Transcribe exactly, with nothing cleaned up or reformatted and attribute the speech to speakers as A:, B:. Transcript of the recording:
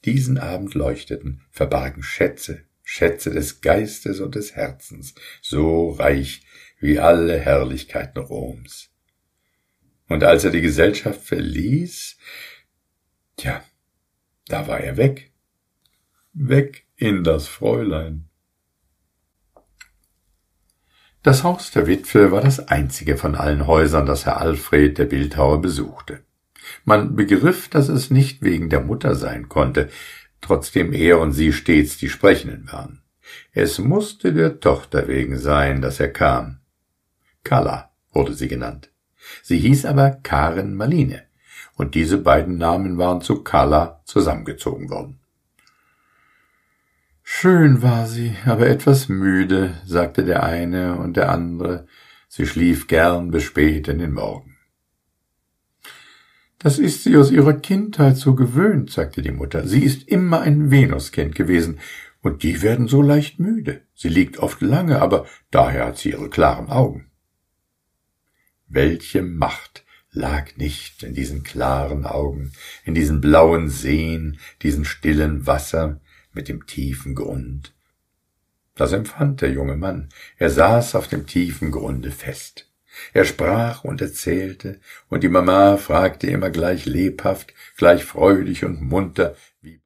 A: diesen Abend leuchteten, verbargen Schätze, Schätze des Geistes und des Herzens, so reich wie alle Herrlichkeiten Roms. Und als er die Gesellschaft verließ, tja, da war er weg, weg in das Fräulein. Das Haus der Witwe war das einzige von allen Häusern, das Herr Alfred, der Bildhauer, besuchte. Man begriff, dass es nicht wegen der Mutter sein konnte, trotzdem er und sie stets die Sprechenden waren. Es musste der Tochter wegen sein, dass er kam. Kala wurde sie genannt. Sie hieß aber Karen Marline, und diese beiden Namen waren zu Kala zusammengezogen worden. »Schön war sie, aber etwas müde«, sagte der eine, und der andere, sie schlief gern bis spät in den Morgen. »Das ist sie aus ihrer Kindheit so gewöhnt«, sagte die Mutter. »Sie ist immer ein Venuskind gewesen, und die werden so leicht müde. Sie liegt oft lange, aber daher hat sie ihre klaren Augen.« Welche Macht lag nicht in diesen klaren Augen, in diesen blauen Seen, diesen stillen Wasser mit dem tiefen Grund. Das empfand der junge Mann. Er saß auf dem tiefen Grunde fest. Er sprach und erzählte, und die Mama fragte immer gleich lebhaft, gleich freudig und munter,